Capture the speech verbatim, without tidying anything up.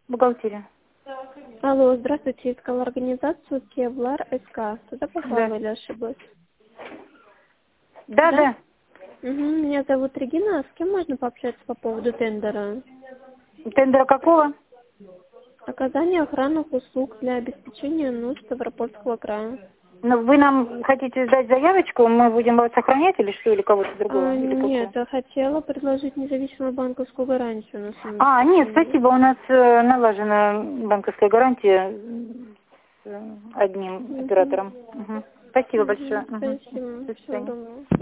Бухгалтерия. Алло, здравствуйте, искала организацию Кевлар СК. Туда попала Да. или ошиблась? Да, да. Угу, меня зовут Регина. С кем можно пообщаться по поводу тендера? Тендера какого? Оказание охранных услуг для обеспечения нужд Ставропольского края. Ну, вы нам хотите сдать заявочку, мы будем вас охранять или что, или кого-то другого? А, Или нет, какого? я хотела предложить независимую банковскую гарантию на самом А, нет, обеспечение. спасибо, у нас э, налажена банковская гарантия с э, одним Угу. оператором. Мгм. Спасибо Угу. большое. Мгм. Спасибо. До Всего свидания. доброго.